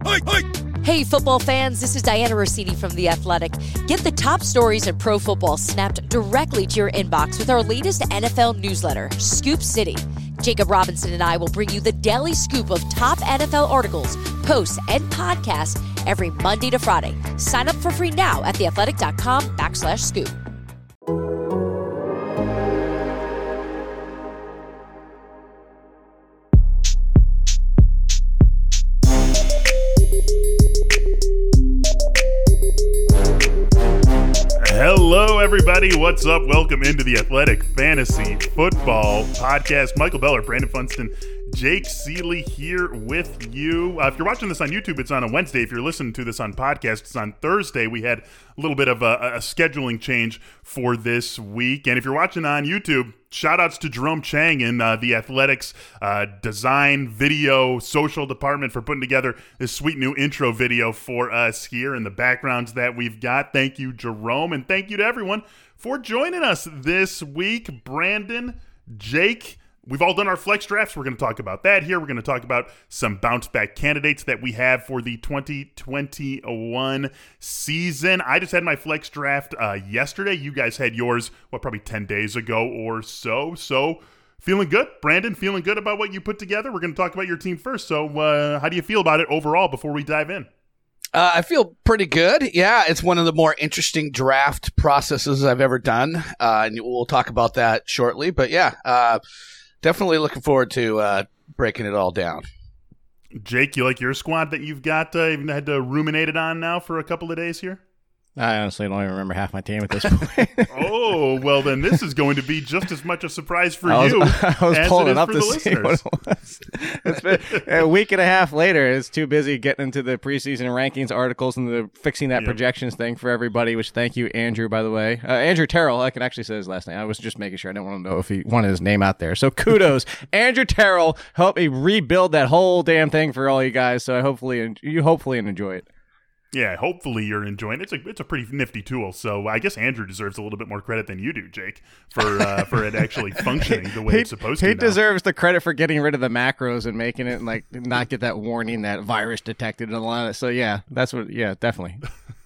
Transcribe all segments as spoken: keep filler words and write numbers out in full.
Hey, football fans, this is Diana Rossini from The Athletic. Get the top stories in pro football snapped directly to your inbox with our latest N F L newsletter, Scoop City. Jacob Robinson and I will bring you the daily scoop of top N F L articles, posts, and podcasts every Monday to Friday. Sign up for free now at theathletic.com backslash scoop. Hello, everybody. What's up? Welcome into the Athletic Fantasy Football Podcast. Michael Beller, Brandon Funston, Jake Seeley here with you. Uh, if you're watching this on YouTube, it's on a Wednesday. If you're listening to this on podcast, it's on Thursday. We had a little bit of a, a scheduling change for this week. And if you're watching on YouTube, shout outs to Jerome Chang and uh, the Athletics uh, design, video, social department for putting together this sweet new intro video for us here and the backgrounds that we've got. Thank you, Jerome, and thank you to everyone for joining us this week. Brandon, Jake, we've all done our flex drafts. We're going to talk about that here. We're going to talk about some bounce back candidates that we have for the twenty twenty-one season. I just had my flex draft uh, yesterday. You guys had yours, what, probably ten days ago or so. So feeling good, Brandon, feeling good about what you put together. We're going to talk about your team first. So uh, how do you feel about it overall before we dive in? Uh, I feel pretty good. Yeah, it's one of the more interesting draft processes I've ever done. Uh, and we'll talk about that shortly. But yeah, uh, definitely looking forward to uh, breaking it all down. Jake, you like your squad that you've got, uh, even had to ruminate it on now for a couple of days here? I honestly don't even remember half my team at this point. Oh, well, then this is going to be just as much a surprise for I was, you I was as pulling it is it up for to the see listeners. what it was. It's been a week and a half later. It's too busy getting into the preseason rankings articles and the fixing that yep. projections thing for everybody, which thank you, Andrew, by the way. Uh, Andrew Terrell, I can actually say his last name. I was just making sure. I didn't want to know if he wanted his name out there. So kudos. Andrew Terrell helped me rebuild that whole damn thing for all you guys. So I hopefully you hopefully enjoy it. Yeah, hopefully you're enjoying it. It's a, it's a pretty nifty tool, so I guess Andrew deserves a little bit more credit than you do, Jake, for uh, for it actually functioning the way he, it's supposed he to. He deserves the credit for getting rid of the macros and making it like not get that warning that virus detected and a lot of it. So yeah, that's what. Yeah, definitely.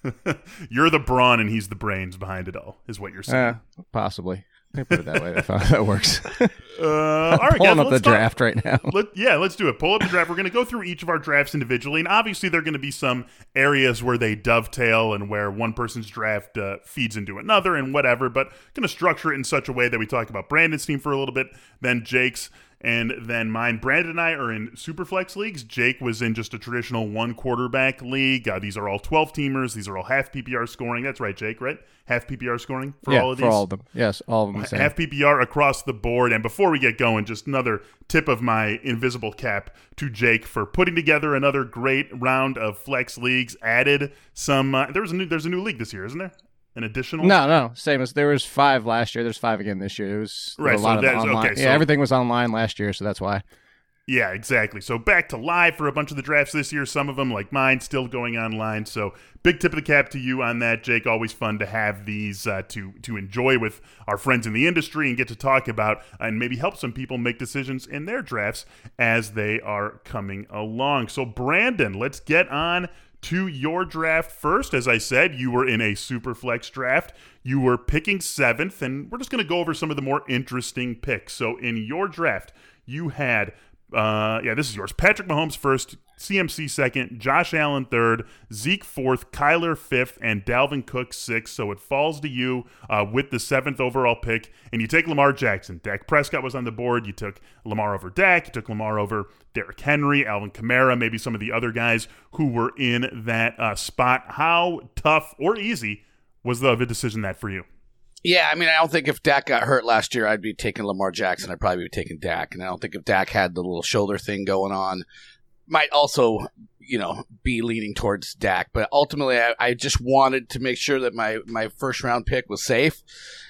You're the brawn and he's the brains behind it all, is what you're saying. Uh, possibly. I put it that way. That works. Uh, all right, pulling guys, up the draft right now. Let, yeah, let's do it. Pull up the draft. We're going to go through each of our drafts individually, and obviously there are going to be some areas where they dovetail and where one person's draft uh, feeds into another and whatever, but going to structure it in such a way that we talk about Brandon's team for a little bit, then Jake's, and then mine. Brandon and I are in Superflex leagues. Jake was in just a traditional one quarterback league. Uh, these are all twelve-teamers. These are all half P P R scoring. That's right, Jake, right? Half P P R scoring for yeah, all of these? for all of them. Yes, all of them. The same. Half P P R across the board. And before we get going, just another tip of my invisible cap to Jake for putting together another great round of flex leagues. Added some. Uh, there was a new. There's a new league this year, isn't there? An additional? No, no, same as there was five last year. There's five again this year. It was right, a so lot of that's, online. Okay, so, yeah, everything was online last year, so that's why. Yeah, exactly. So back to live for a bunch of the drafts this year. Some of them, like mine, still going online. So big tip of the cap to you on that, Jake. Always fun to have these uh, to to enjoy with our friends in the industry and get to talk about and maybe help some people make decisions in their drafts as they are coming along. So Brandon, let's get on to your draft first. As I said, you were in a super flex draft. You were picking seventh, and we're just going to go over some of the more interesting picks. So in your draft, you had, uh, yeah, this is yours. Patrick Mahomes first, C M C second, Josh Allen third, Zeke fourth, Kyler fifth, and Dalvin Cook sixth. So it falls to you uh, with the seventh overall pick, and you take Lamar Jackson. Dak Prescott was on the board. You took Lamar over Dak. You took Lamar over Derrick Henry, Alvin Kamara, maybe some of the other guys who were in that uh, spot. How tough or easy was the, the decision that for you? Yeah, I mean, I don't think if Dak got hurt last year, I'd be taking Lamar Jackson. I'd probably be taking Dak. And I don't think if Dak had the little shoulder thing going on, might also, you know, be leaning towards Dak. But ultimately, I, I just wanted to make sure that my, my first round pick was safe.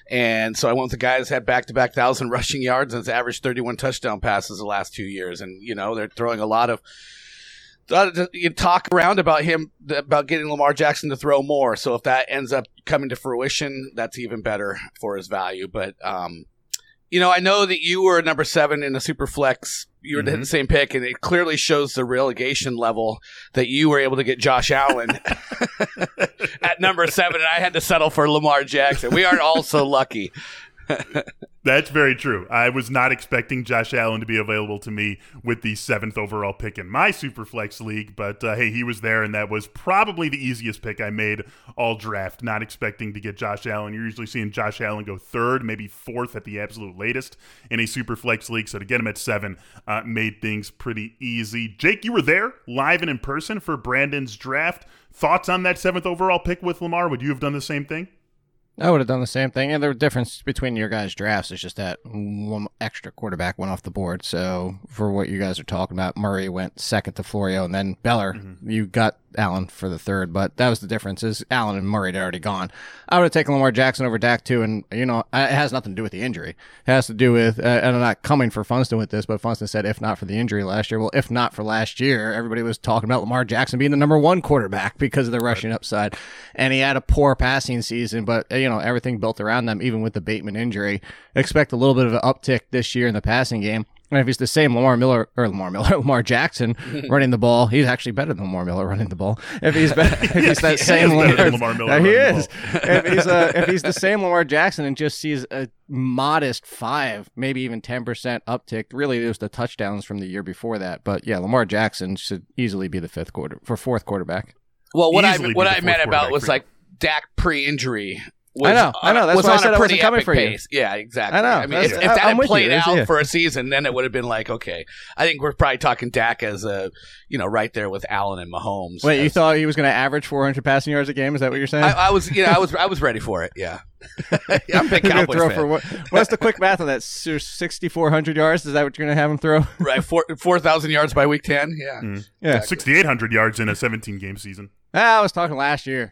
And so I went with the guy that's had back-to-back one thousand rushing yards and has averaged thirty-one touchdown passes the last two years. And, you know, they're throwing a lot of you talk around about him, about getting Lamar Jackson to throw more. So if that ends up coming to fruition, that's even better for his value. But, um, You know, I know that you were number seven in a super flex. You were mm-hmm. the same pick, and it clearly shows the relegation level that you were able to get Josh Allen at number seven, and I had to settle for Lamar Jackson. We aren't all so lucky. That's very true. I was not expecting Josh Allen to be available to me with the seventh overall pick in my Superflex league, but uh, hey, he was there, and that was probably the easiest pick I made all draft, not expecting to get Josh Allen. You're usually seeing Josh Allen go third, maybe fourth at the absolute latest in a Superflex league, so to get him at seven uh, made things pretty easy. Jake, you were there live and in person for Brandon's draft. Thoughts on that seventh overall pick with Lamar? Would you have done the same thing? I would have done the same thing. And the difference between your guys' drafts is just that one extra quarterback went off the board. So for what you guys are talking about, Murray went second to Florio, and then Beller, mm-hmm. you got Allen for the third. But that was the difference, is Allen and Murray had already gone. I would have taken Lamar Jackson over Dak too. And, you know, it has nothing to do with the injury. It has to do with, uh, and I'm not coming for Funston with this, but Funston said if not for the injury last year. Well, if not for last year, everybody was talking about Lamar Jackson being the number one quarterback because of the rushing upside. And he had a poor passing season, but, you know, everything built around them, even with the Bateman injury. Expect a little bit of an uptick this year in the passing game. And if he's the same Lamar Miller or Lamar Miller, Lamar Jackson running the ball, he's actually better than Lamar Miller running the ball. If he's be- if he's that same Lamar, Lamar Miller, he is. if he's uh, if he's the same Lamar Jackson and just sees a modest five, maybe even ten percent uptick, really it was the touchdowns from the year before that. But yeah, Lamar Jackson should easily be the fifth quarter for fourth quarterback. Well, what Easily I what I meant about was like Dak pre-injury. Was, I know, I know. That's why I said I wasn't coming for you. Pace. Yeah, exactly. I know. I mean, if, if that I'm had played you, out yeah. for a season, then it would have been like, okay. I think we're probably talking Dak as a, you know, right there with Allen and Mahomes. Wait, as, you thought he was going to average four hundred passing yards a game? Is that what you're saying? I, I was, you know, I was, I was ready for it. Yeah, yeah I'm a big Cowboys throw fan. For what, what's the quick math on that? sixty-four hundred yards? Is that what you're going to have him throw? Right, four four thousand yards by week ten. Yeah, mm. yeah, exactly. sixty-eight hundred yards in a seventeen game season. Ah, I was talking last year.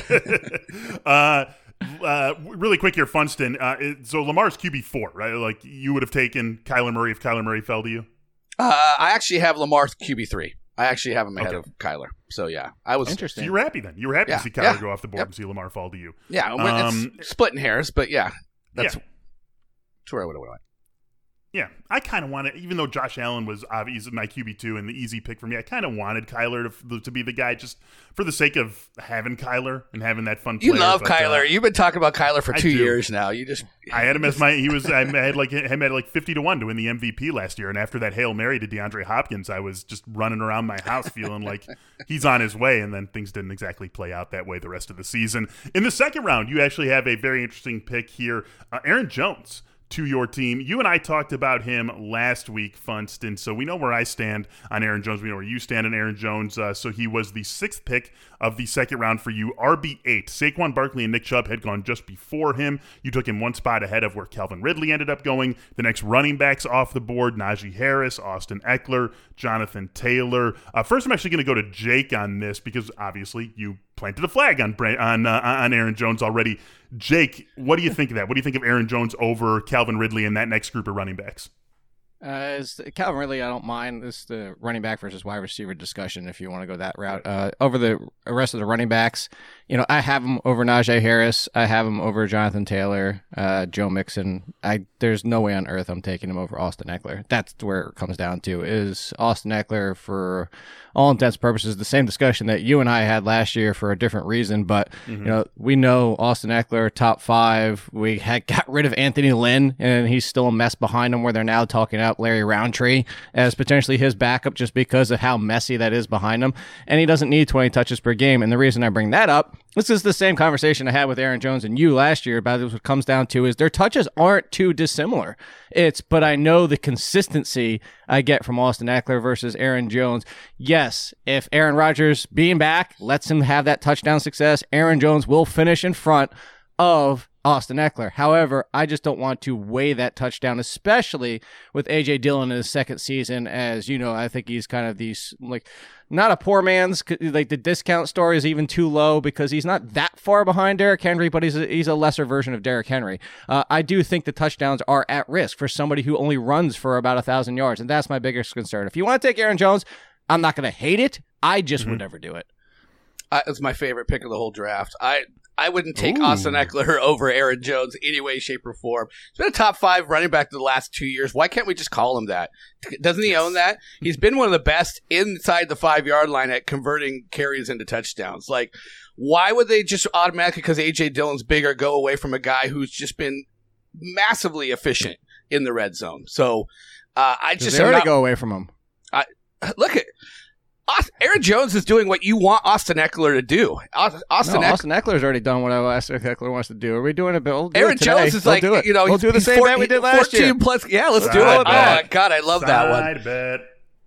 uh. Uh, really quick here, Funston. Uh, it, so Lamar's Q B four, right? Like you would have taken Kyler Murray if Kyler Murray fell to you. Uh, I actually have Lamar Q B three. I actually have him ahead okay. of Kyler. So yeah, I was interesting. So you were happy then. You were happy yeah. to see Kyler yeah. go off the board yep. and see Lamar fall to you. Yeah, um, it's splitting hairs, but yeah, that's, yeah. that's where I would have went. Yeah, I kind of wanted, even though Josh Allen was obviously my Q B two and the easy pick for me, I kind of wanted Kyler to, to be the guy just for the sake of having Kyler and having that fun. You player, love but, Kyler. Uh, You've been talking about Kyler for I two do. years now. You just I had him as my he was I had like him at like fifty to one to win the M V P last year, and after that Hail Mary to DeAndre Hopkins, I was just running around my house feeling like he's on his way, and then things didn't exactly play out that way the rest of the season. In the second round, you actually have a very interesting pick here, uh, Aaron Jones. To your team. You and I talked about him last week, Funston, so we know where I stand on Aaron Jones. We know where you stand on Aaron Jones. Uh, so he was the sixth pick of the second round for you, R B eight. Saquon Barkley and Nick Chubb had gone just before him. You took him one spot ahead of where Calvin Ridley ended up going. The next running backs off the board, Najee Harris, Austin Eckler, Jonathan Taylor. Uh, first, I'm actually going to go to Jake on this because obviously you planted a flag on on uh, on Aaron Jones already. Jake, what do you think of that? What do you think of Aaron Jones over Calvin Ridley and that next group of running backs? Uh, is Calvin Ridley, I don't mind. This is the running back versus wide receiver discussion if you want to go that route. Uh, over the rest of the running backs, you know, I have him over Najee Harris. I have him over Jonathan Taylor, uh, Joe Mixon. I There's no way on earth I'm taking him over Austin Eckler. That's where it comes down to. Is Austin Eckler, for all intents and purposes, the same discussion that you and I had last year for a different reason. But, mm-hmm. you know, we know Austin Eckler, top five. We had got rid of Anthony Lynn, and he's still a mess behind him where they're now talking out Larry Roundtree as potentially his backup just because of how messy that is behind him. And he doesn't need twenty touches per game. And the reason I bring that up, this is the same conversation I had with Aaron Jones and you last year about what it comes down to is their touches aren't too dissimilar. It's, but I know the consistency I get from Austin Eckler versus Aaron Jones. Yes, if Aaron Rodgers being back lets him have that touchdown success, Aaron Jones will finish in front of Austin Eckler. However, I just don't want to weigh that touchdown, especially with A J Dillon in his second season. As you know, I think he's kind of these, like, not a poor man's, like the discount story is even too low because he's not that far behind Derrick Henry, but he's a, he's a lesser version of Derrick Henry. Uh, I do think the touchdowns are at risk for somebody who only runs for about a thousand yards, and that's my biggest concern. If you want to take Aaron Jones, I'm not going to hate it. I just mm-hmm. would never do it. Uh, it's my favorite pick of the whole draft. I I wouldn't take Ooh. Austin Eckler over Aaron Jones any way, shape, or form. He's been a top five running back the last two years. Why can't we just call him that? Doesn't he own that? He's been one of the best inside the five-yard line at converting carries into touchdowns. Like, why would they just automatically, because A J. Dillon's bigger, go away from a guy who's just been massively efficient in the red zone? So uh, I just they already not, go away from him. I, look at Aaron Jones is doing what you want Austin Eckler to do. Austin, no, Eck- Austin Eckler's already done what Austin Eckler wants to do. Are we doing it? We'll do Aaron it today. Jones is we'll like, do it. you know, we'll do the same four, bet we did last year. Plus, yeah, let's Side do it. bet. Oh God, I love Side that one. Bet.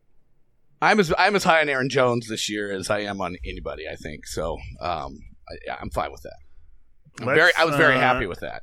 I'm as I'm as high on Aaron Jones this year as I am on anybody. I think so. Um, I, yeah, I'm fine with that. I'm Let's, very, I was very uh, happy with that.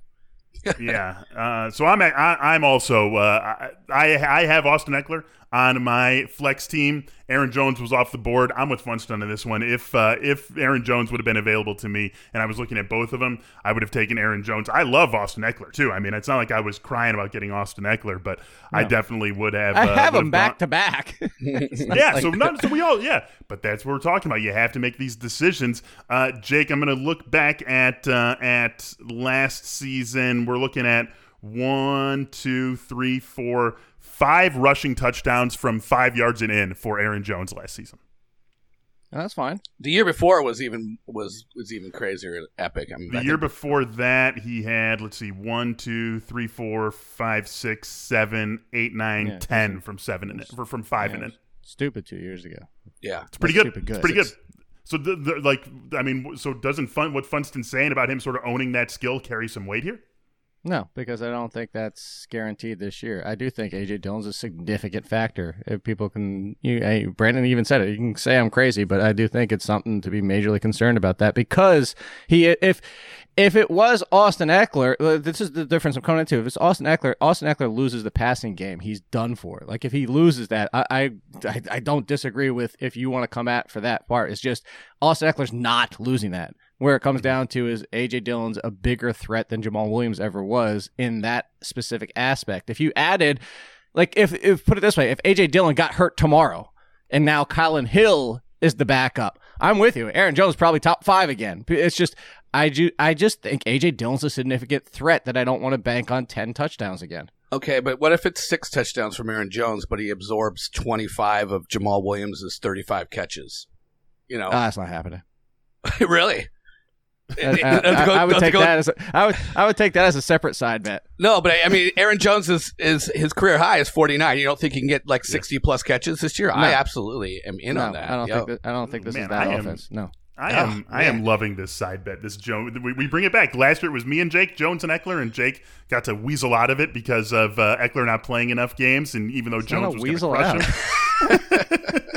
yeah. Uh, so I'm I, I'm also uh, I I have Austin Eckler on my flex team. Aaron Jones was off the board. I'm with Funston on this one. If uh, if Aaron Jones would have been available to me and I was looking at both of them, I would have taken Aaron Jones. I love Austin Eckler too. I mean, it's not like I was crying about getting Austin Eckler, but no. I definitely would have. I uh, have would him have back gone- to back. Yeah, like so not, so we all yeah, but that's what we're talking about. You have to make these decisions. Uh, Jake, I'm going to look back at uh, at last season. We're looking at one, two, three, four, five rushing touchdowns from five yards and in for Aaron Jones last season. Oh, that's fine. The year before was even was was even crazier, epic. I mean, The I year think- before that, he had let's see, one, two, three, four, five, six, seven, eight, nine, Yeah, ten from seven and in, from five Yeah, and in. Stupid two years ago. yeah, It's pretty That's good. stupid good. It's pretty good. It's- So, the, the, like, I mean, so doesn't Fun what Funston's saying about him sort of owning that skill carry some weight here? No, because I don't think that's guaranteed this year. I do think A J. Dillon's a significant factor. If people can, you, hey, Brandon even said it. You can say I'm crazy, but I do think it's something to be majorly concerned about that because he, if, if it was Austin Eckler, this is the difference I'm coming into. If it's Austin Eckler, Austin Eckler loses the passing game. He's done for. Like if he loses that, I, I, I, I don't disagree with if you want to come at for that part. It's just Austin Eckler's not losing that. Where it comes down to is A J. Dillon's a bigger threat than Jamal Williams ever was in that specific aspect. If you added, like, if, if put it this way, if A J. Dillon got hurt tomorrow and now Colin Hill is the backup, I'm with you. Aaron Jones is probably top five again. It's just, I, ju- I just think A J. Dillon's a significant threat that I don't want to bank on ten touchdowns again. Okay, but what if it's six touchdowns from Aaron Jones, but he absorbs twenty-five of Jamal Williams' thirty-five catches? You know, Oh, that's not happening. really? I, I, I, I would take that as a, I would I would take that as a separate side bet. No, but I, I mean, Aaron Jones is, is his career high is forty-nine. You don't think he can get like sixty plus catches this year? No. I absolutely am in no, on that. I don't Yo. think that, I don't think this Man, is that I am- offense. No. I am Oh, I am man. loving this side bet. This Jones, we, we bring it back. Last year it was me and Jake, Jones and Eckler, and Jake got to weasel out of it because of uh, Eckler not playing enough games, and even though It's Jones not a was going to weasel crush out.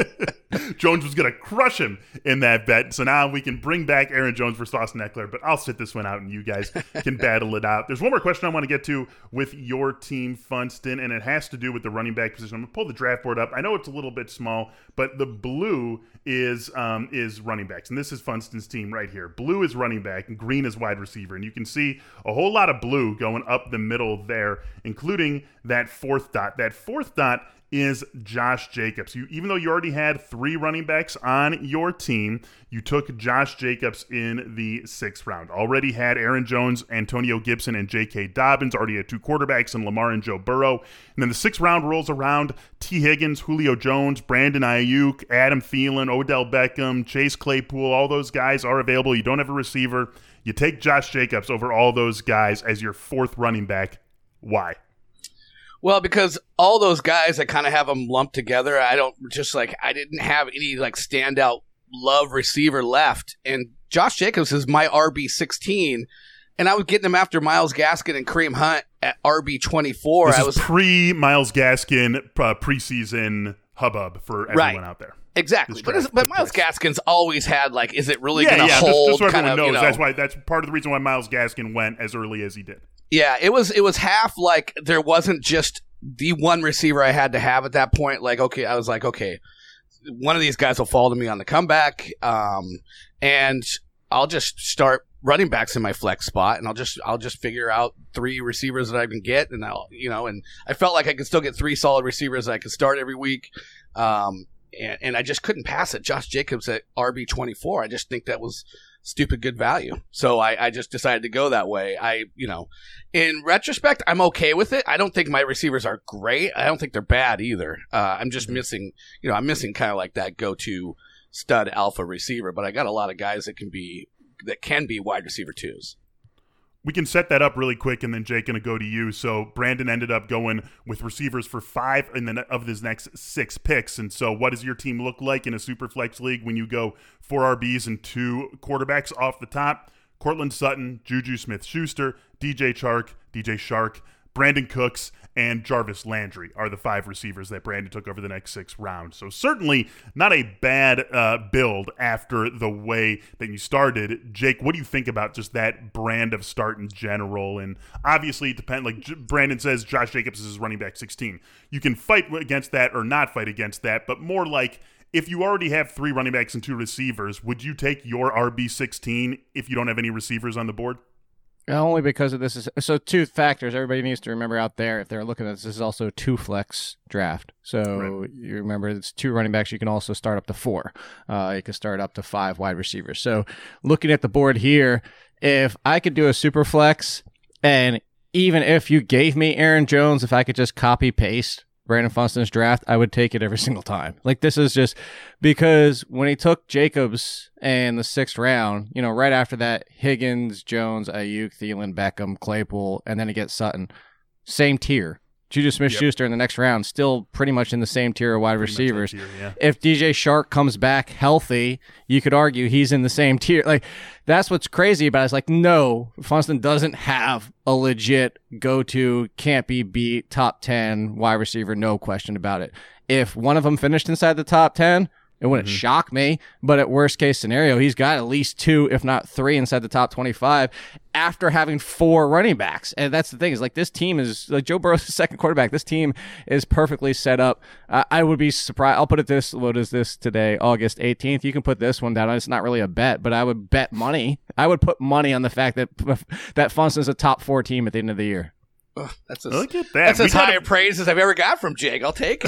him, Jones was going to crush him in that bet. So now we can bring back Aaron Jones versus Austin Eckler, but I'll sit this one out, and you guys can battle it out. There's one more question I want to get to with your team, Funston, and it has to do with the running back position. I'm going to pull the draft board up. I know it's a little bit small, but the blue is um, is running backs, and this is Funston's team right here. Blue is running back, and green is wide receiver, and you can see a whole lot of blue going up the middle there, including that fourth dot. That fourth dot is Josh Jacobs. You, even though you already had three running backs on your team, you took Josh Jacobs in the sixth round. Already had Aaron Jones, Antonio Gibson, and J K. Dobbins. Already had two quarterbacks in Lamar and Joe Burrow. And then the sixth round rolls around. T. Higgins, Julio Jones, Brandon Ayuk, Adam Thielen, Odell Beckham, Chase Claypool. All those guys are available. You don't have a receiver. You take Josh Jacobs over all those guys as your fourth running back. Why? Well, because all those guys, I kind of have them lumped together. I don't just like I didn't have any like standout love receiver left, and Josh Jacobs is my R B sixteen, and I was getting him after Myles Gaskin and Kareem Hunt at R B twenty-four. This I is was pre Myles Gaskin uh, preseason hubbub for everyone Right. out there. exactly, this but, draft it's, but took Myles place. Gaskin's always had like, is it really yeah, going to yeah, that's, hold? that's what kind everyone of, knows. you know, That's why. That's part of the reason why Myles Gaskin went as early as he did. Yeah, it was it was half like there wasn't just the one receiver I had to have at that point. Like, okay, I was like, okay, one of these guys will fall to me on the comeback, um, and I'll just start running backs in my flex spot, and I'll just I'll just figure out three receivers that I can get, and I'll you know, and I felt like I could still get three solid receivers that I could start every week. Um, and, and I just couldn't pass it. Josh Jacobs at R B twenty-four. I just think that was stupid good value. So I, I just decided to go that way. I, you know, in retrospect, I'm okay with it. I don't think my receivers are great. I don't think they're bad either. Uh, I'm just missing, you know, I'm missing kind of like that go-to stud alpha receiver, but I got a lot of guys that can be, that can be wide receiver twos. We can set that up really quick, and then Jake going to go to you. So Brandon ended up going with receivers for five in the, of his next six picks. And so what does your team look like in a super flex league when you go four R Bs and two quarterbacks off the top? Cortland Sutton, Juju Smith-Schuster, D J Chark, D J Shark, Brandon Cooks, and Jarvis Landry are the five receivers that Brandon took over the next six rounds. So certainly not a bad uh, build after the way that you started. Jake, what do you think about just that brand of start in general? And obviously it depends, like J- Brandon says, Josh Jacobs is running back sixteen. You can fight against that or not fight against that, but more like if you already have three running backs and two receivers, would you take your R B sixteen if you don't have any receivers on the board? Only because of this is so two factors everybody needs to remember out there if they're looking at this. This is also a two flex draft. So right. You remember it's two running backs. You can also start up to four. Uh, you can start up to five wide receivers. So looking at the board here, if I could do a super flex, and even if you gave me Aaron Jones, if I could just copy paste Brandon Funston's draft, I would take it every single time. Like, this is just because when he took Jacobs in the sixth round, you know, right after that, Higgins, Jones, Ayuk, Thielen, Beckham, Claypool, and then he gets Sutton. Same tier. Juju Smith-Schuster yep. in the next round, still pretty much in the same tier of wide pretty receivers. Tier, yeah. If D J Shark comes back healthy, you could argue he's in the same tier. Like, that's what's crazy about it. It's like, no, Funston doesn't have a legit go-to, can't be beat, top ten wide receiver, no question about it. If one of them finished inside the top ten, it wouldn't mm-hmm. shock me, but at worst case scenario, he's got at least two, if not three, inside the top twenty-five after having four running backs. And that's the thing is, like, this team is, like, Joe Burrow's the second quarterback. This team is perfectly set up. Uh, I would be surprised. I'll put it this, what is this today, August eighteenth? You can put this one down. It's not really a bet, but I would bet money. I would put money on the fact that that Funston's a top four team at the end of the year. Ugh, that's as, Look at that. That's we as high gotta, a praise as I've ever got from Jake. I'll take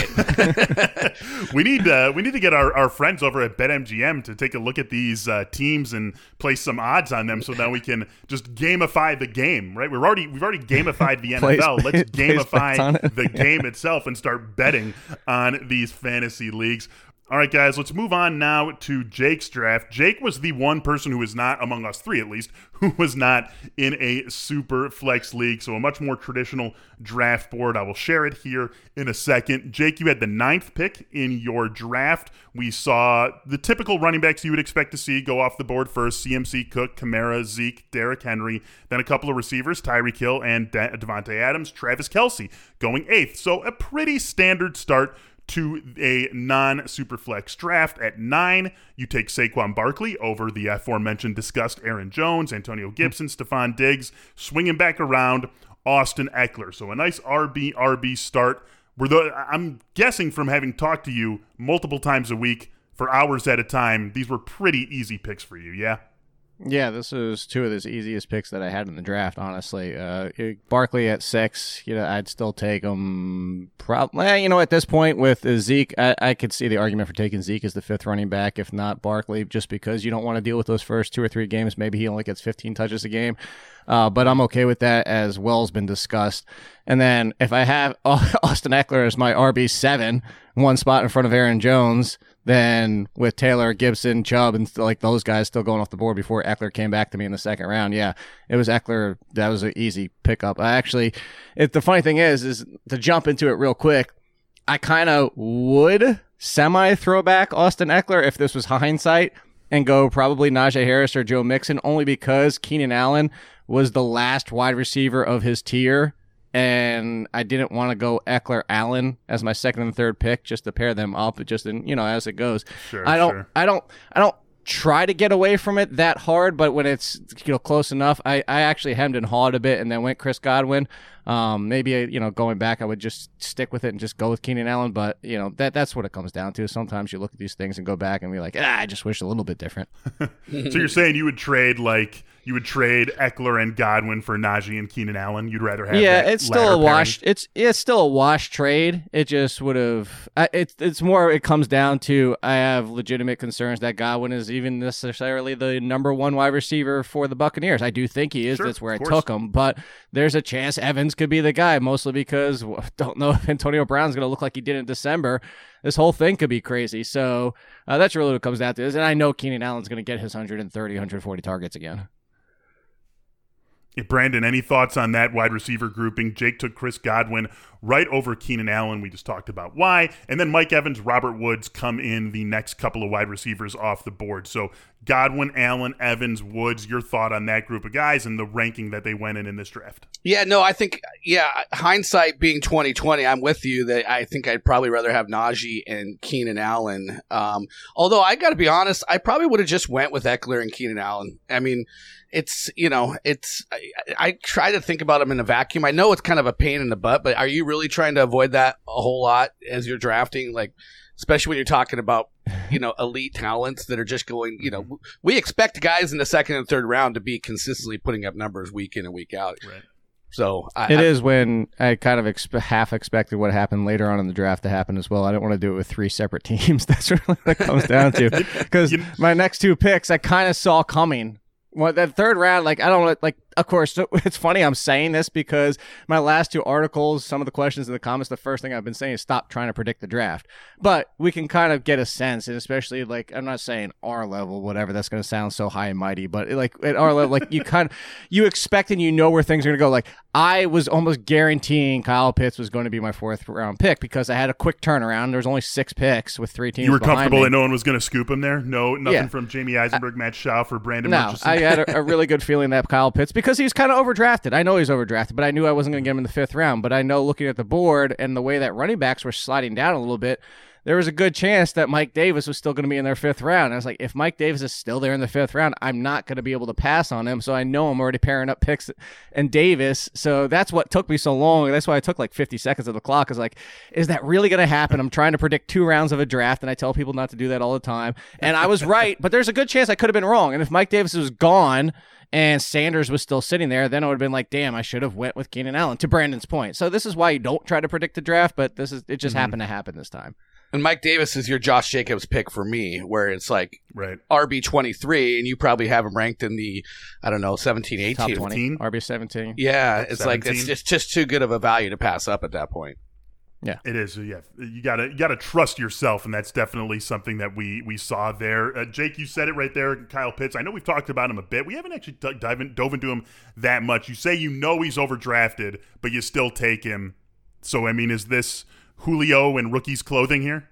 it. we need uh, we need to get our, our friends over at BetMGM to take a look at these uh, teams and place some odds on them, so that we can just gamify the game. Right? We're already we've already gamified the N F L. Let's gamify the game itself and start betting on these fantasy leagues. All right, guys, let's move on now to Jake's draft. Jake was the one person who was not, among us three at least, who was not in a super flex league, so a much more traditional draft board. I will share it here in a second. Jake, you had the ninth pick in your draft. We saw the typical running backs you would expect to see go off the board first: C M C, Cook, Kamara, Zeke, Derrick Henry. Then a couple of receivers, Tyreek Hill and De- Devontae Adams, Travis Kelce going eighth. So a pretty standard start to a non-superflex draft. At nine, you take Saquon Barkley over the aforementioned discussed Aaron Jones, Antonio Gibson, Stephon Diggs, swinging back around Austin Eckler. So a nice R B R B start. Were the, I'm guessing from having talked to you multiple times a week for hours at a time, these were pretty easy picks for you, yeah? Yeah, this was two of the easiest picks that I had in the draft, honestly. Uh, Barkley at six, you know, I'd still take him. Probably, you know, at this point with Zeke, I, I could see the argument for taking Zeke as the fifth running back, if not Barkley, just because you don't want to deal with those first two or three games. Maybe he only gets fifteen touches a game. Uh, but I'm okay with that, as well has been discussed. And then if I have Austin Eckler as my R B seven, one spot in front of Aaron Jones, then with Taylor, Gibson, Chubb, and like those guys still going off the board before Eckler came back to me in the second round, yeah, it was Eckler. That was an easy pickup. I actually, it, the funny thing is, is to jump into it real quick, I kind of would semi-throwback Austin Eckler if this was hindsight and go probably Najee Harris or Joe Mixon, only because Keenan Allen was the last wide receiver of his tier, and I didn't want to go Eckler Allen as my second and third pick just to pair them up, just in, you know, as it goes. Sure, I don't, sure. I don't, I don't try to get away from it that hard, but when it's, you know, close enough, I, I actually hemmed and hawed a bit and then went Chris Godwin. Um, maybe, you know, going back, I would just stick with it and just go with Keenan Allen, but, you know, that that's what it comes down to. Sometimes you look at these things and go back and be like, ah, I just wish a little bit different. So you're saying you would trade, like, you would trade Eckler and Godwin for Najee and Keenan Allen. You'd rather have yeah, that it's still a latter wash. pairing? It's it's still a wash trade. It just would have. It's it's more. It comes down to I have legitimate concerns that Godwin is even necessarily the number one wide receiver for the Buccaneers. I do think he is. Sure, That's where I course. took him. But there's a chance Evans could be the guy, mostly because well, don't know if Antonio Brown's going to look like he did in December. This whole thing could be crazy. So uh, that's really what it comes down to. And I know Keenan Allen's going to get his one hundred thirty, one hundred forty targets again. Yeah, Brandon, any thoughts on that wide receiver grouping? Jake took Chris Godwin right over Keenan Allen. We just talked about why. And then Mike Evans, Robert Woods come in the next couple of wide receivers off the board. So Godwin, Allen, Evans, Woods, your thought on that group of guys and the ranking that they went in in this draft? Yeah, no, I think, yeah, hindsight being twenty twenty, I'm with you that I think I'd probably rather have Najee and Keenan Allen. Um, although I got to be honest, I probably would have just went with Eckler and Keenan Allen. I mean, it's, you know, it's, I, I try to think about them in a vacuum. I know it's kind of a pain in the butt, but are you really trying to avoid that a whole lot as you're drafting? Like, especially when you're talking about, you know, elite talents that are just going, you know, we expect guys in the second and third round to be consistently putting up numbers week in and week out. Right. So I, it I, is when I kind of expe- half expected what happened later on in the draft to happen as well. I didn't want to do it with three separate teams. That's really what it comes down to. Because my next two picks, I kind of saw coming. Well, that third round, like, I don't want to, like, of course, it's funny I'm saying this because my last two articles, some of the questions in the comments, the first thing I've been saying is stop trying to predict the draft. But we can kind of get a sense, and especially, like, I'm not saying our level, whatever, that's going to sound so high and mighty, but, like, at our level, like, you kind of, you expect and you know where things are going to go. Like, I was almost guaranteeing Kyle Pitts was going to be my fourth round pick because I had a quick turnaround. There was only six picks with three teams You were behind comfortable me. that no one was going to scoop him there? No, nothing Yeah. from Jamie Eisenberg, Matt Schauf, or Brandon No, Murchison? I had a, a really good feeling that Kyle Pitts, because he was kind of overdrafted. I know he's overdrafted, but I knew I wasn't going to get him in the fifth round. But I know looking at the board and the way that running backs were sliding down a little bit, there was a good chance that Mike Davis was still going to be in their fifth round. And I was like, if Mike Davis is still there in the fifth round, I'm not going to be able to pass on him. So I know I'm already pairing up picks and Davis. So that's what took me so long. That's why I took like fifty seconds of the clock. Is like, is that really going to happen? I'm trying to predict two rounds of a draft, and I tell people not to do that all the time. And I was right, but there's a good chance I could have been wrong. And if Mike Davis was gone and Sanders was still sitting there, then it would have been like, damn, I should have went with Keenan Allen, to Brandon's point. So this is why you don't try to predict the draft, but this is it just mm-hmm. happened to happen this time. And Mike Davis is your Josh Jacobs pick for me, where it's like right. R B twenty-three, and you probably have him ranked in the, I don't know, seventeen, eighteen. Top twenty, R B seventeen. Yeah, it's seventeen. Like, it's just, just too good of a value to pass up at that point. Yeah, it is. Yeah, you gotta you gotta trust yourself, and that's definitely something that we we saw there. Uh, Jake, you said it right there. Kyle Pitts. I know we've talked about him a bit. We haven't actually d- dive in, dove into him that much. You say you know he's overdrafted, but you still take him. So I mean, is this Julio in rookie's clothing here?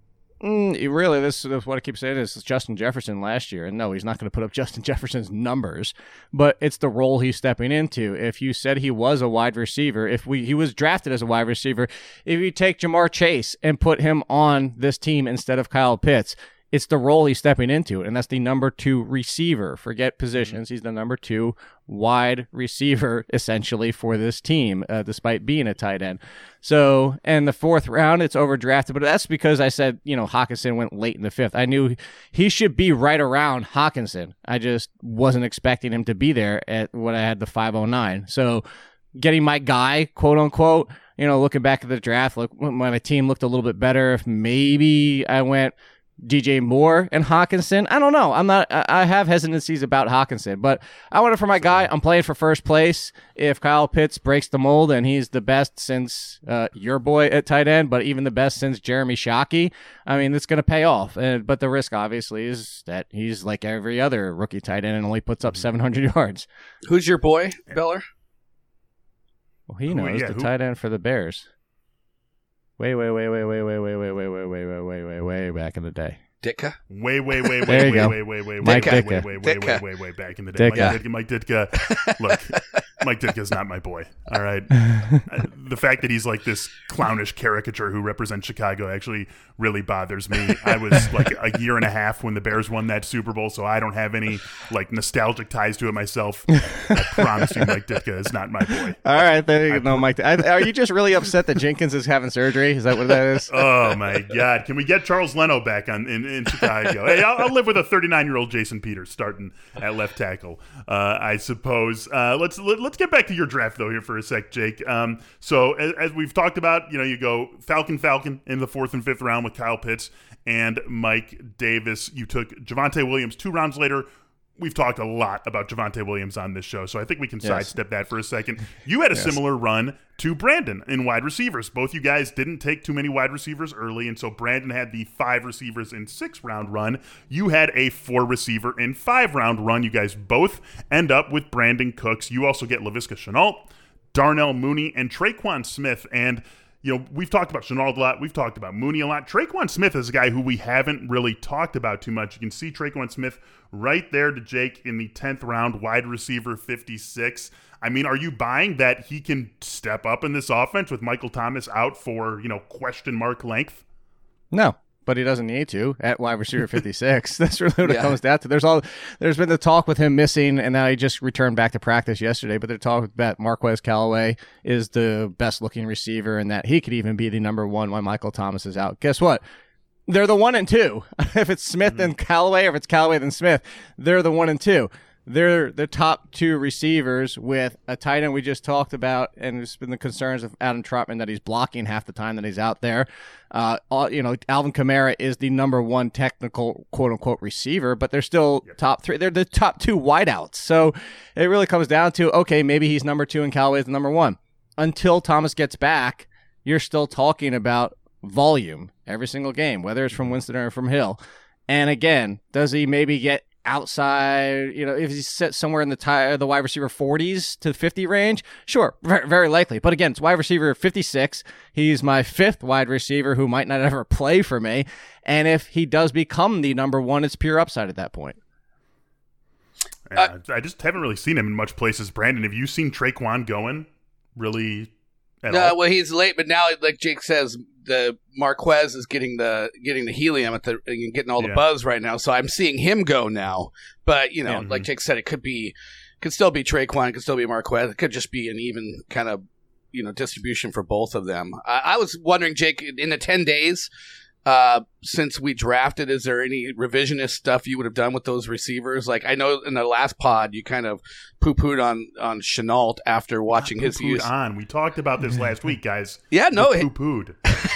Mm, really, this is what I keep saying is Justin Jefferson last year. And no, he's not going to put up Justin Jefferson's numbers, but it's the role he's stepping into. If you said he was a wide receiver, if we he was drafted as a wide receiver, if you take Jamar Chase and put him on this team instead of Kyle Pitts, it's the role he's stepping into, and that's the number two receiver. Forget positions. He's the number two wide receiver, essentially, for this team, uh, despite being a tight end. So, and the fourth round, it's overdrafted, but that's because I said, you know, Hawkinson went late in the fifth. I knew he should be right around Hawkinson. I just wasn't expecting him to be there at when I had the five oh nine. So, getting my guy, quote unquote, you know, looking back at the draft, look, my team looked a little bit better. If maybe I went D J Moore and Hawkinson. I don't know. I'm not, I have hesitancies about Hawkinson, but I want it for my guy. I'm playing for first place. If Kyle Pitts breaks the mold and he's the best since uh, your boy at tight end, but even the best since Jeremy Shockey, I mean, it's going to pay off. And, but the risk obviously is that he's like every other rookie tight end and only puts up seven hundred yards. Who's your boy, Beller? Well, he knows, who, yeah, the who? tight end for the Bears. Way, way, way, way, way, way, way, way, way, way, way, way, way, way, way back in the day. Ditka? Way, way, way, There way, you go. way, way, way, way, Mike way, Ditka. way, way, way, Ditka. way, way, way back in the day. Ditka. Mike Ditka. Mike Ditka. Look, Mike Ditka's not my boy. All right. The fact that he's like this clownish caricature who represents Chicago actually really bothers me. I was like a year and a half when the Bears won that Super Bowl, so I don't have any like nostalgic ties to it myself. I promise you, Mike Ditka is not my boy. All right, there you go, Mike. I, are you just really upset that Jenkins is having surgery? Is that what that is? Oh my God! Can we get Charles Leno back on in, in Chicago? Hey, I'll, I'll live with a thirty-nine-year-old Jason Peters starting at left tackle. Uh, I suppose. Uh, let's let, let's get back to your draft though here for a sec, Jake. Um, so as, as we've talked about, you know, you go Falcon Falcon in the fourth and fifth round with Kyle Pitts and Mike Davis. You took Javonte Williams two rounds later. We've talked a lot about Javonte Williams on this show, so I think we can yes. sidestep that for a second. You had a yes. similar run to Brandon in wide receivers. Both you guys didn't take too many wide receivers early, and so Brandon had the five receivers in six-round run. You had a four-receiver in five-round run. You guys both end up with Brandon Cooks. You also get Laviska Shenault, Darnell Mooney, and Traquan Smith, and you know, we've talked about Shenault a lot. We've talked about Mooney a lot. Traquan Smith is a guy who we haven't really talked about too much. You can see Traquan Smith right there to Jake in the tenth round, wide receiver fifty-six. I mean, are you buying that he can step up in this offense with Michael Thomas out for, you know, question mark length? No. But he doesn't need to at wide receiver fifty-six. That's really what yeah. it comes down to. There's all there's been the talk with him missing, and now he just returned back to practice yesterday. But the talk that Marquez Callaway is the best looking receiver, and that he could even be the number one when Michael Thomas is out. Guess what? They're the one and two. If it's Smith mm-hmm. and Callaway, or if it's Callaway then Smith, they're the one and two. They're the top two receivers with a tight end we just talked about, and there's been the concerns of Adam Trotman that he's blocking half the time that he's out there. Uh, all, you know, Alvin Kamara is the number one technical quote-unquote receiver, but they're still yep. top three. They're the top two wideouts. So it really comes down to, okay, maybe he's number two and Callaway's the number one. Until Thomas gets back, you're still talking about volume every single game, whether it's from Winston or from Hill. And again, does he maybe get outside, you know, if he's set somewhere in the tie, the wide receiver forties to fifty range, sure, very, very likely. But again, it's wide receiver fifty-six. He's my fifth wide receiver who might not ever play for me. And if he does become the number one, it's pure upside at that point. Yeah, uh, I just haven't really seen him in much places. Brandon, have you seen Traquan going really at no, all? Well, he's late, but now, like Jake says, the Marquez is getting the getting the helium at the and getting all the yeah. buzz right now. So I'm seeing him go now. But you know, yeah. like Jake said, it could be, could still be Traquan, it could still be Marquez. It could just be an even kind of, you know, distribution for both of them. I, I was wondering, Jake, in the ten days uh, since we drafted, is there any revisionist stuff you would have done with those receivers? Like I know in the last pod you kind of poo pooed on on Shenault after watching Not his poo-pooed use. On, we talked about this last week, guys. Yeah, no, poo pooed.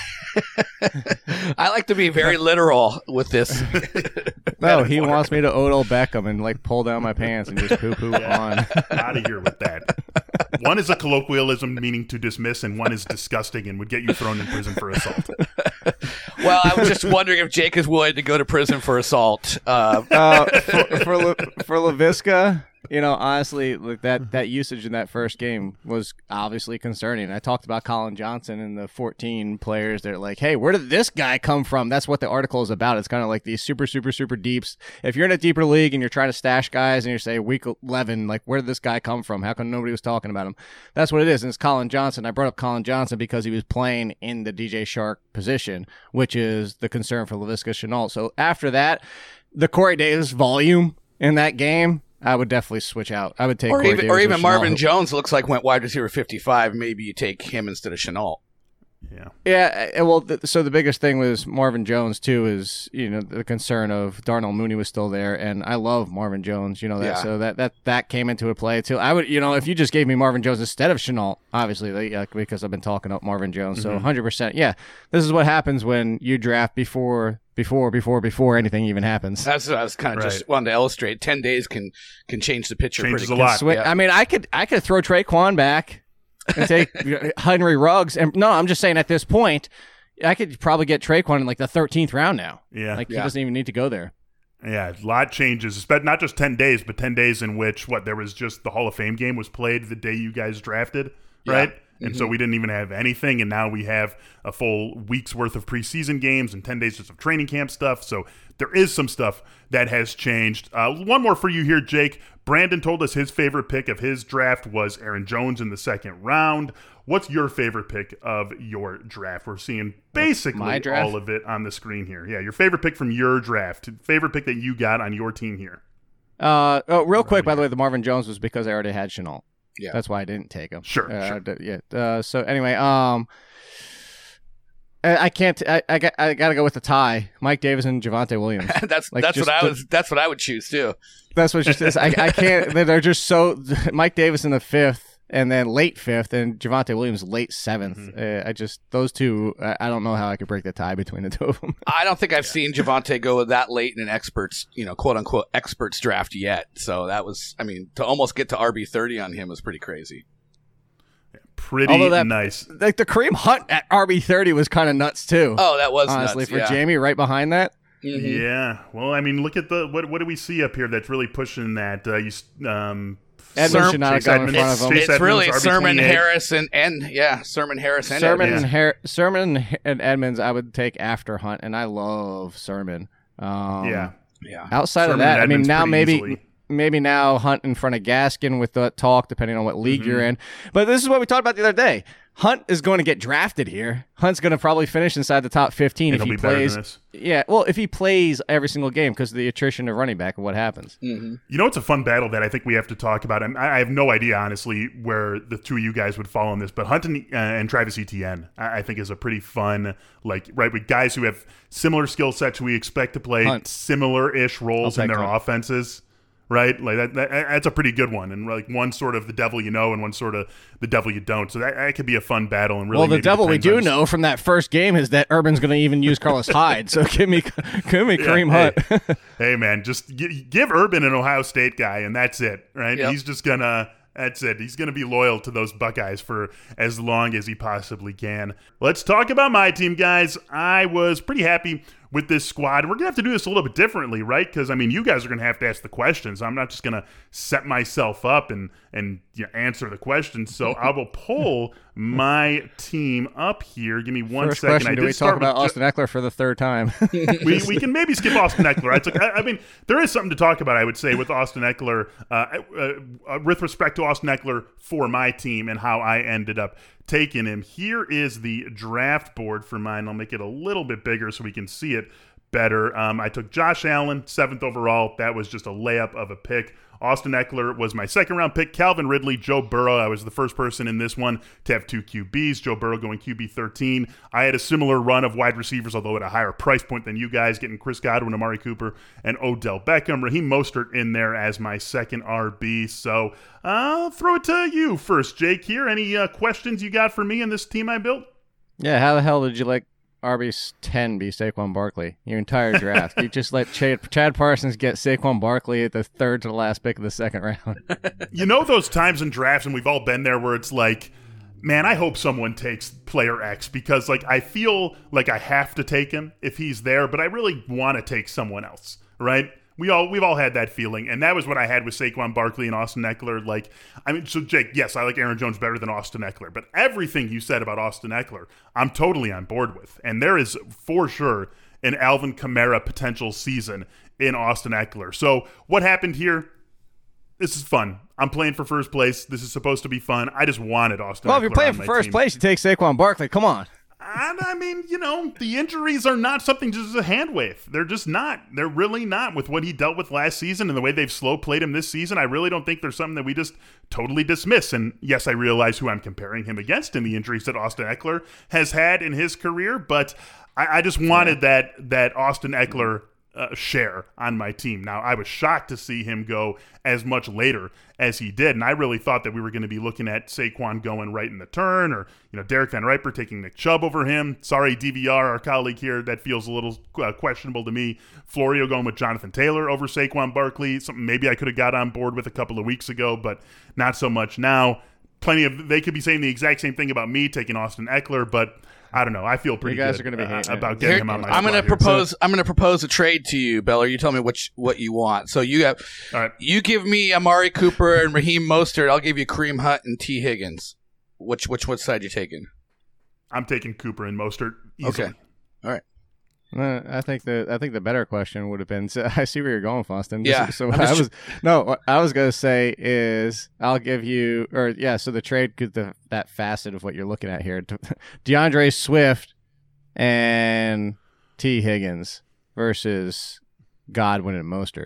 I like to be very literal with this. No, he wants me to Odell Beckham and like pull down my pants and just poo poo yeah. on. Out of here with that. One is a colloquialism meaning to dismiss, and one is disgusting and would get you thrown in prison for assault. Well, I was just wondering if Jake is willing to go to prison for assault. Uh, uh, for for, La- for Laviska, you know, honestly, like that, that usage in that first game was obviously concerning. I talked about Colin Johnson and the fourteen players. They're like, hey, where did this guy come from? That's what the article is about. It's kind of like these super, super, super deeps. If you're in a deeper league and you're trying to stash guys and you say week eleven, like, where did this guy come from? How come nobody was talking about him? That's what it is. And it's Colin Johnson. I brought up Colin Johnson because he was playing in the D J Shark position, which is the concern for Laviska Shenault. So after that, the Corey Davis volume in that game, I would definitely switch out. I would take or Corey even, Davis or even Marvin Shenault. Jones looks like went wide receiver fifty-five. Maybe you take him instead of Shenault. Yeah. Yeah. Well, th- so the biggest thing was Marvin Jones too. Is you know the concern of Darnell Mooney was still there, and I love Marvin Jones. You know that, Yeah. so that that that came into a play too. I would, you know, if you just gave me Marvin Jones instead of Shenault, obviously, like, uh, because I've been talking up Marvin Jones. So one hundred percent, yeah. This is what happens when you draft before. Before, before, before anything even happens. That's what I was kind of Right. just wanted to illustrate. Ten days can can change the picture. Changes pretty a lot. Swi- Yeah. I mean, I could I could throw Traquan back and take Henry Ruggs. And no, I'm just saying at this point, I could probably get Traquan in like the thirteenth round now. Yeah. Like he Yeah. doesn't even need to go there. Yeah, a lot changes, but not just ten days, but ten days in which, what, there was just the Hall of Fame game was played the day you guys drafted, right? Yeah. And mm-hmm. so we didn't even have anything, and now we have a full week's worth of preseason games and ten days of training camp stuff. So there is some stuff that has changed. Uh, one more for you here, Jake. Brandon told us his favorite pick of his draft was Aaron Jones in the second round. What's your favorite pick of your draft? We're seeing basically all of it on the screen here. Yeah, your favorite pick from your draft. Favorite pick that you got on your team here. Uh, oh, real quick, by the way, the Marvin Jones was because I already had Shenault. Yeah, that's why I didn't take him. Sure, uh, sure. D- yeah. Uh, so anyway, um, I, I can't. I I got. I got to go with the tie. Mike Davis and Javonte Williams. that's like, that's what I the, was. That's what I would choose too. That's what it just is. I I can't. They're just so. Mike Davis in the fifth. And then late fifth, and Javonte Williams late seventh. Mm-hmm. Uh, I just those two. I, I don't know how I could break the tie between the two of them. I don't think I've yeah. seen Javonte go that late in an experts, you know, quote unquote experts draft yet. So that was, I mean, to almost get to R B thirty on him was pretty crazy. Yeah, pretty that, nice. Like the Kareem Hunt at R B thirty was kind of nuts too. Oh, that was honestly nuts, for yeah. Jamie right behind that. Mm-hmm. Yeah. Well, I mean, look at the what. What do we see up here that's really pushing that? Uh, you um. Edmonds should not have gone in front of him. It's Edmonds, really R B Sermon twenty-eight. Harris and, and yeah, Sermon Harris and Sermon Edmonds. and Har- Sermon and Edmonds. I would take after Hunt, and I love Sermon. Um, yeah, yeah. Outside Sermon of that, I mean, Edmonds now maybe. Easily. Maybe now Hunt in front of Gaskin with the talk, depending on what league mm-hmm. you're in. But this is what we talked about the other day. Hunt is going to get drafted here. Hunt's going to probably finish inside the top fifteen and if he be better plays. than this. Yeah, well, if he plays every single game because of the attrition of running back and what happens. Mm-hmm. You know, it's a fun battle that I think we have to talk about. I, I have no idea, honestly, where the two of you guys would fall on this. But Hunt and, uh, and Travis Etienne, I, I think, is a pretty fun, like, right, with guys who have similar skill sets who we expect to play Hunt. similar-ish roles in their Hunt. offenses. Right, like that, that. That's a pretty good one, and like one sort of the devil you know, and one sort of the devil you don't. So that, that could be a fun battle. And really, well, the maybe devil we do on... know from that first game is that Urban's going to even use Carlos Hyde. So give me, give me yeah, Kareem hey, Hunt. Hey man, just g- give Urban an Ohio State guy, and that's it. Right? Yep. He's just gonna. That's it. He's going to be loyal to those Buckeyes for as long as he possibly can. Let's talk about my team, guys. I was pretty happy with this squad. We're going to have to do this a little bit differently, right? Because, I mean, you guys are going to have to ask the questions. I'm not just going to set myself up and, and you know, answer the questions. So I will pull my team up here. Give me one First second. question, I do did we start talk about with Austin Eckler for the third time? we, we can maybe skip Austin Eckler. Right? Like, I, I mean, there is something to talk about, I would say, with Austin Eckler, uh, uh, with respect to Austin Eckler for my team and how I ended up taking him. Here is the draft board for mine. I'll make it a little bit bigger so we can see it better. Um, I took Josh Allen, seventh overall. That was just a layup of a pick. Austin Eckler was my second round pick. Calvin Ridley, Joe Burrow. I was the first person in this one to have two Q Bs. Joe Burrow going Q B thirteen. I had a similar run of wide receivers, although at a higher price point than you guys, getting Chris Godwin, Amari Cooper, and Odell Beckham. Raheem Mostert in there as my second R B. So I'll throw it to you first, Jake, here. Any uh, questions you got for me in this team I built? Yeah, how the hell did you like R B ten be Saquon Barkley your entire draft? You just let Chad, Chad Parsons get Saquon Barkley at the third to the last pick of the second round. You know those times in drafts, and we've all been there, where it's like, man, I hope someone takes player X because like I feel like I have to take him if he's there, but I really want to take someone else, right? We all we've all had that feeling, and that was what I had with Saquon Barkley and Austin Eckler. Like, I mean, so Jake, yes, I like Aaron Jones better than Austin Eckler, but everything you said about Austin Eckler, I'm totally on board with, and there is for sure an Alvin Kamara potential season in Austin Eckler. So what happened here? This is fun. I'm playing for first place. This is supposed to be fun. I just wanted Austin. Well, Eckler if you're playing on for my first team. place, you take Saquon Barkley. Come on. And I mean, you know, the injuries are not something just a hand wave. They're just not. They're really not. With what he dealt with last season and the way they've slow played him this season, I really don't think there's something that we just totally dismiss. And yes, I realize who I'm comparing him against in the injuries that Austin Eckler has had in his career, but I, I just wanted yeah. that that Austin Eckler Uh, share on my team. Now, I was shocked to see him go as much later as he did, and I really thought that we were going to be looking at Saquon going right in the turn, or you know, Derek Van Riper taking Nick Chubb over him. Sorry, D V R, our colleague here, that feels a little uh, questionable to me. Florio going with Jonathan Taylor over Saquon Barkley, something maybe I could have got on board with a couple of weeks ago, but not so much now. Plenty of they could be saying the exact same thing about me taking Austin Eckler, but I don't know. I feel pretty you guys good are gonna be uh, hating about it. getting Here, him on my I'm going to squad here. propose. So, I'm going to propose a trade to you, Beller. You tell me which what you want. So you have, all right. you give me Amari Cooper and Raheem Mostert. I'll give you Kareem Hunt and T Higgins. Which which which side you taking? I'm taking Cooper and Mostert easily. Okay, all right. Uh, I think the I think the better question would have been. So I see where you're going, Foston. Yeah. So what I was no, what I was gonna say is I'll give you or yeah. So the trade, cause the that facet of what you're looking at here, DeAndre Swift and T Higgins versus Godwin and Mostert.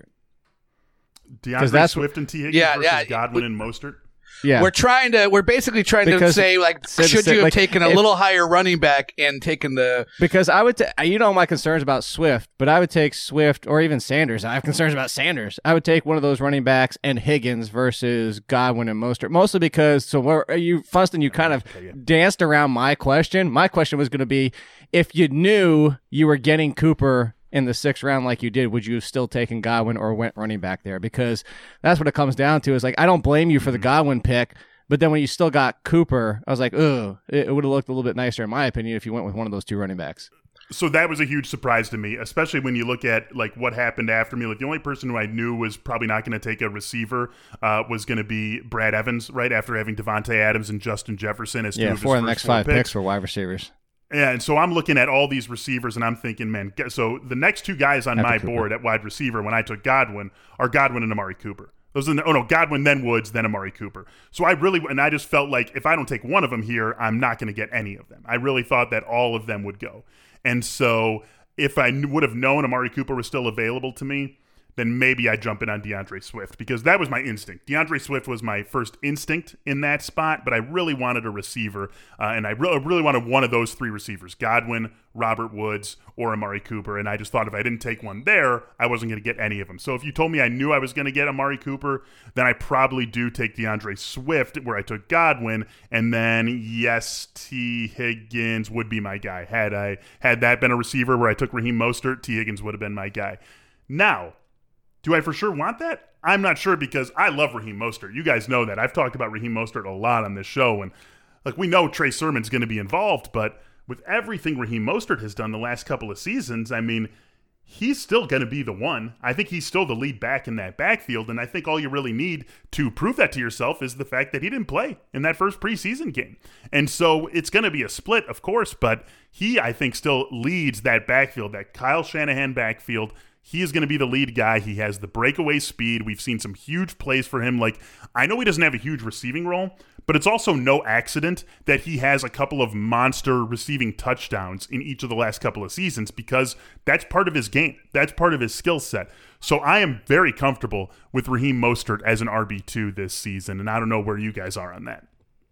DeAndre that's Swift and T Higgins yeah, versus yeah, Godwin we, and Mostert. Yeah, we're trying to. We're basically trying because to say like, should you have like, taken a if, little higher running back and taken the? Because I would, t- you know, my concerns about Swift, but I would take Swift or even Sanders. I have concerns about Sanders. I would take one of those running backs and Higgins versus Godwin and Mostert, mostly because so where you, Fuston, you kind of okay, yeah. danced around my question. My question was going to be, if you knew you were getting Cooper in the sixth round like you did, would you have still taken Godwin or went running back there? Because that's what it comes down to is like, I don't blame you for the Godwin pick, but then when you still got Cooper, I was like, ugh, it, it would have looked a little bit nicer in my opinion if you went with one of those two running backs. So that was a huge surprise to me, especially when you look at like what happened after me. Like the only person who I knew was probably not going to take a receiver uh, was going to be Brad Evans, right after having Devontae Adams and Justin Jefferson as two yeah, of his four of the first next four five picks. picks for wide receivers. Yeah, and so I'm looking at all these receivers, and I'm thinking, man, so the next two guys on After my Cooper. board at wide receiver when I took Godwin are Godwin and Amari Cooper. Those are the, oh, no, Godwin, then Woods, then Amari Cooper. So I really, and I just felt like if I don't take one of them here, I'm not going to get any of them. I really thought that all of them would go. And so if I would have known Amari Cooper was still available to me, then maybe I jump in on DeAndre Swift because that was my instinct. DeAndre Swift was my first instinct in that spot, but I really wanted a receiver, uh, and I re- really wanted one of those three receivers, Godwin, Robert Woods, or Amari Cooper, and I just thought if I didn't take one there, I wasn't going to get any of them. So if you told me I knew I was going to get Amari Cooper, then I probably do take DeAndre Swift where I took Godwin, and then yes, T. Higgins would be my guy. Had I had that been a receiver where I took Raheem Mostert, T. Higgins would have been my guy. Now, do I for sure want that? I'm not sure because I love Raheem Mostert. You guys know that. I've talked about Raheem Mostert a lot on this show, and like we know Trey Sermon's going to be involved, but with everything Raheem Mostert has done the last couple of seasons, I mean, he's still going to be the one. I think he's still the lead back in that backfield, and I think all you really need to prove that to yourself is the fact that he didn't play in that first preseason game. And so it's going to be a split, of course, but he, I think, still leads that backfield, that Kyle Shanahan backfield. He is going to be the lead guy. He has the breakaway speed. We've seen some huge plays for him. Like, I know he doesn't have a huge receiving role, but it's also no accident that he has a couple of monster receiving touchdowns in each of the last couple of seasons because that's part of his game. That's part of his skill set. So I am very comfortable with Raheem Mostert as an R B two this season, and I don't know where you guys are on that.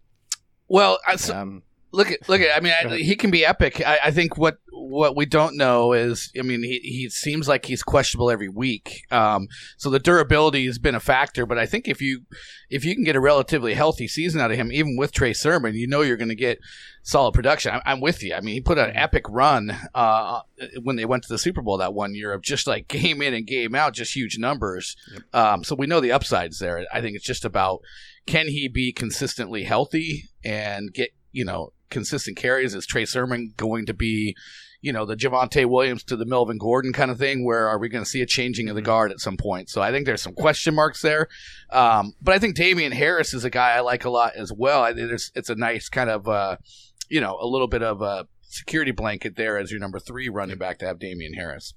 Well, I, so, Um, look at look at. I mean, I, he can be epic. I, I think what what we don't know is, I mean, he he seems like he's questionable every week. Um, so the durability has been a factor. But I think if you if you can get a relatively healthy season out of him, even with Trey Sermon, you know you're going to get solid production. I'm, I'm with you. I mean, he put an epic run uh, when they went to the Super Bowl that one year of just like game in and game out, just huge numbers. Yep. Um, so we know the upside's there. I think it's just about, can he be consistently healthy and get, you know, consistent carries? Is Trey Sermon going to be, you know, the Javonte Williams to the Melvin Gordon kind of thing, where are we going to see a changing of the guard at some point? So I think there's some question marks there. Um, but I think Damian Harris is a guy I like a lot as well. I think it's, it's a nice kind of, uh, you know, a little bit of a security blanket there as your number three running back to have Damian Harris.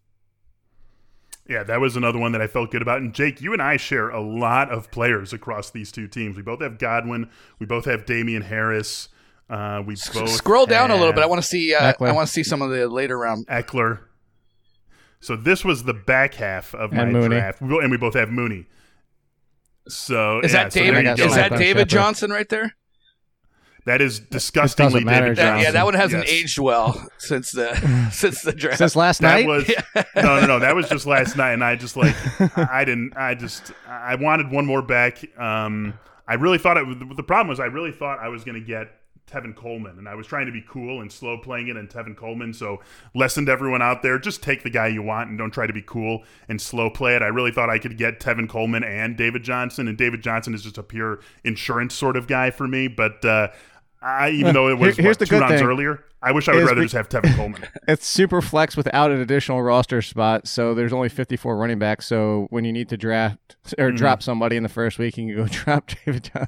Yeah, that was another one that I felt good about. And Jake, you and I share a lot of players across these two teams. We both have Godwin. We both have Damian Harris. Uh, we both scroll down a little bit. I want to see. Uh, I want to see some of the later round. Eckler. So this was the back half of my and Mooney. draft, we, and we both have Mooney. So is yeah, that so David? there you Is go. that David Johnson right there? That is disgustingly matter, David That, Johnson. yeah, that one hasn't Yes. aged well since the since the draft. Since last That night? was no, no, no. That was just last night, and I just like I didn't. I just I wanted one more back. Um, I really thought it. The problem was I really thought I was going to get Tevin Coleman, and I was trying to be cool and slow playing it in Tevin Coleman. So lesson to everyone out there: just take the guy you want and don't try to be cool and slow play it. I really thought I could get Tevin Coleman and David Johnson, and David Johnson is just a pure insurance sort of guy for me, but. Uh, I, even though it was Here, here's what, the two good rounds thing earlier, I wish I would rather we, just have Tevin Coleman. It's super flex without an additional roster spot, so there's only fifty-four running backs. So when you need to draft or mm-hmm. drop somebody in the first week, you can go drop David Johnson.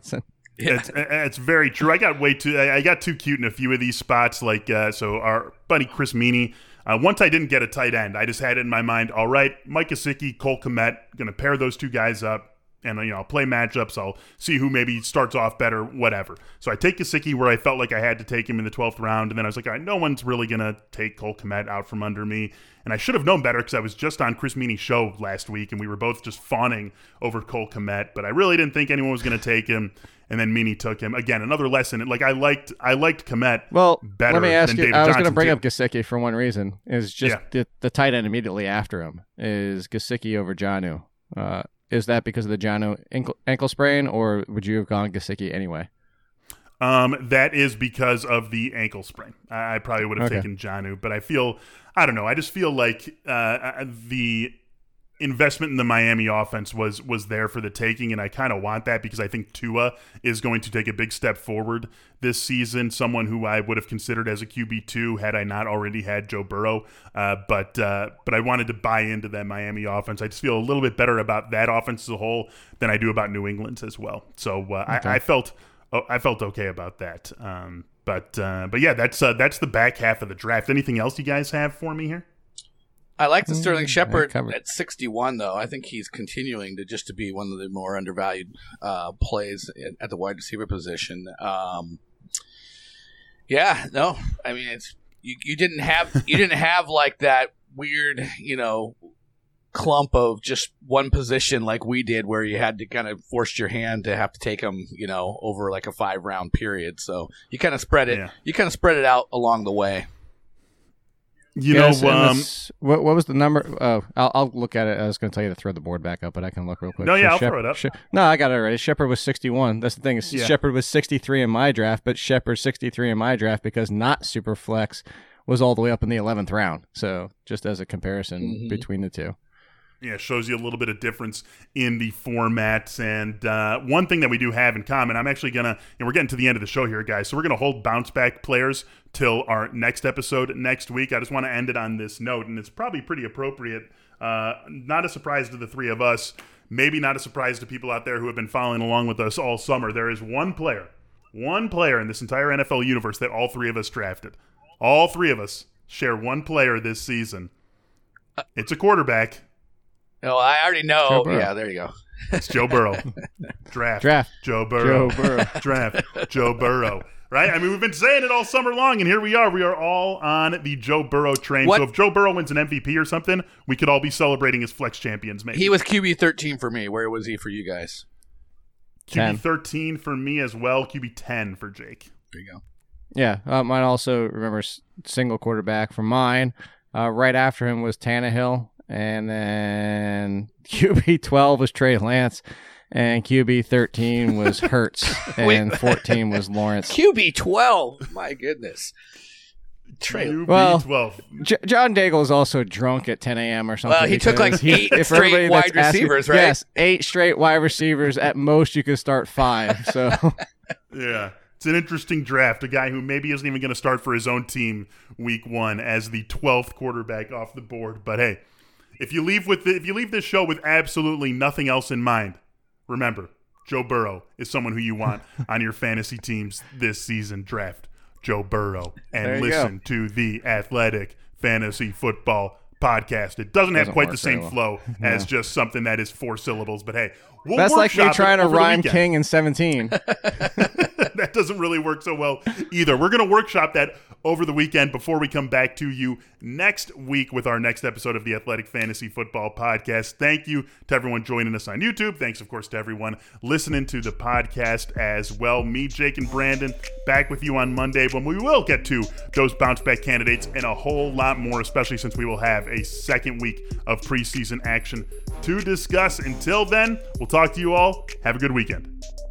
Yeah. It's, it's very true. I got way too I got too cute in a few of these spots. Like uh, so, our buddy Chris Meany. Uh, once I didn't get a tight end, I just had it in my mind. All right, Mike Gesicki, Cole Kmet, going to pair those two guys up, and you know I'll play matchups. I'll see who maybe starts off better, whatever. So I take Gesicki where I felt like I had to take him in the twelfth round, and then I was like, all right, no one's really going to take Cole Kmet out from under me. And I should have known better because I was just on Chris Meany's show last week, and we were both just fawning over Cole Kmet, but I really didn't think anyone was going to take him. And then Meany took him. Again, another lesson. Like I liked I liked Kmet well, better let me ask than you, David I was going to bring too. up Gesicki for one reason. Is just yeah. the, the tight end immediately after him is Gesicki over Jonnu. Uh, is that because of the Jonnu ankle, ankle sprain, or would you have gone Gesicki anyway? Um, that is because of the ankle sprain. I, I probably would have okay. taken Jonnu, but I feel, I don't know, I just feel like uh, the investment in the Miami offense was was there for the taking, and I kind of want that because I think Tua is going to take a big step forward this season, someone who I would have considered as a Q B two had I not already had Joe Burrow, uh, but uh, but I wanted to buy into that Miami offense. I just feel a little bit better about that offense as a whole than I do about New England's as well. So uh, okay. I, I felt oh, I felt okay about that. Um, but uh, but yeah, that's uh, that's the back half of the draft. Anything else you guys have for me here? I like the Sterling Shepard at sixty-one, though. I think he's continuing to just to be one of the more undervalued uh, plays at, at the wide receiver position. Um, yeah, no, I mean it's you, you didn't have you didn't have like that weird, you know, clump of just one position like we did, where you had to kind of force your hand to have to take him, you know, over like a five round period. So you kind of spread it, yeah. you kind of spread it out along the way. You yes, know, um, this, what what was the number? Oh, I'll, I'll look at it. I was going to tell you to throw the board back up, but I can look real quick. No, yeah, so I'll Shep- throw it up. She- no, I got it already. Shepard was sixty-one. That's the thing. Is yeah. Shepard was sixty-three in my draft, but Shepard sixty-three in my draft because not super flex was all the way up in the eleventh round. So just as a comparison mm-hmm. between the two. Yeah, shows you a little bit of difference in the formats. And uh, one thing that we do have in common, I'm actually going to, and we're getting to the end of the show here, guys, so we're going to hold bounce back players till our next episode next week. I just want to end it on this note, and it's probably pretty appropriate. Uh, not a surprise to the three of us, maybe not a surprise to people out there who have been following along with us all summer. There is one player, one player in this entire N F L universe that all three of us drafted. All three of us share one player this season. It's a quarterback. Oh, I already know. Yeah, there you go. It's Joe Burrow. Draft. Draft. Joe Burrow. Joe Burrow. Draft. Joe Burrow. Right? I mean, we've been saying it all summer long, and here we are. We are all on the Joe Burrow train. What? So if Joe Burrow wins an M V P or something, we could all be celebrating as flex champions, maybe. He was Q B thirteen for me. Where was he for you guys? Q B thirteen for me as well. Q B ten for Jake. There you go. Yeah. Uh, mine also, remember, single quarterback for mine. Uh, right after him was Tannehill. And then Q B twelve was Trey Lance, and Q B thirteen was Hurts, and fourteen was Lawrence. Q B twelve, my goodness. Trey. Q B well, twelve. J- John Daigle is also drunk at ten a.m. or something. Well, he took like he, eight straight wide receivers, asking, right? Yes, eight straight wide receivers. At most, you could start five. So, yeah. It's an interesting draft. A guy who maybe isn't even going to start for his own team week one as the twelfth quarterback off the board. But hey, if you leave with the, if you leave this show with absolutely nothing else in mind, remember, Joe Burrow is someone who you want on your fantasy teams this season. Draft Joe Burrow and listen go. to the Athletic Fantasy Football Podcast. It doesn't, doesn't have quite the same well. flow no. as just something that is four syllables, but hey, we'll that's like me trying to rhyme King in seventeen. That doesn't really work so well either. We're going to workshop that over the weekend before we come back to you next week with our next episode of the Athletic Fantasy Football Podcast. Thank you to everyone joining us on YouTube. Thanks, of course, to everyone listening to the podcast as well. Me, Jake, and Brandon back with you on Monday when we will get to those bounce back candidates and a whole lot more, especially since we will have a second week of preseason action to discuss. Until then, we'll talk to you all. Have a good weekend.